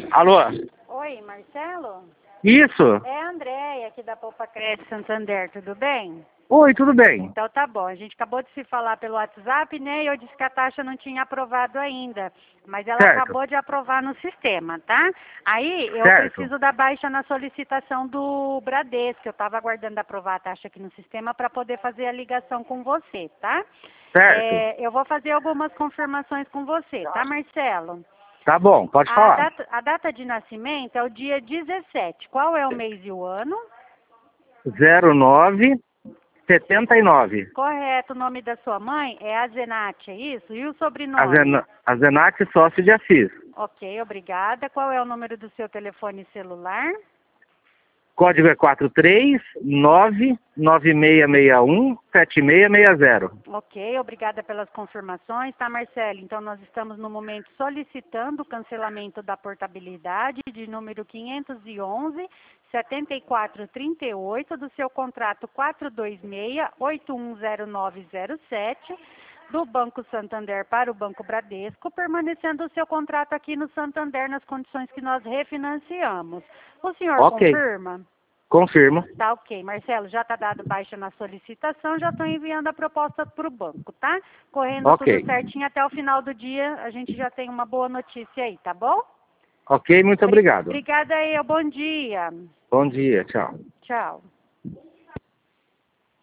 Alô? Oi, Marcelo? Isso? É a Andréia aqui da Poupa Crédito Santander, tudo bem? Oi, tudo bem? Então tá bom, a gente acabou de se falar pelo WhatsApp, né? E eu disse que a taxa não tinha aprovado ainda, mas ela Certo. acabou de aprovar no sistema, tá? Aí eu Certo. preciso da baixa na solicitação do Bradesco, eu estava aguardando aprovar a taxa aqui no sistema para poder fazer a ligação com você, tá? Certo. Eu vou fazer algumas confirmações com você, tá, Marcelo? Tá bom, pode falar. A data de nascimento é o dia 17. Qual é o mês e o ano? 0979. Correto, o nome da sua mãe é Azenate, é isso? E o sobrenome? Azenate Sócio de Assis. Ok, obrigada. Qual é o número do seu telefone celular? Código é 43996617660. Ok, obrigada pelas confirmações, tá, Marcelo? Então, nós estamos no momento solicitando o cancelamento da portabilidade de número 511-7438 do seu contrato 426-810907 do Banco Santander para o Banco Bradesco, permanecendo o seu contrato aqui no Santander nas condições que nós refinanciamos. O senhor Ok. confirma? Confirmo. Tá ok, Marcelo, já está dado baixa na solicitação, já estou enviando a proposta para o banco, tá? Correndo Ok. tudo certinho até o final do dia, a gente já tem uma boa notícia aí, tá bom? Ok, muito obrigado. Obrigada aí, bom dia. Bom dia, tchau. Tchau.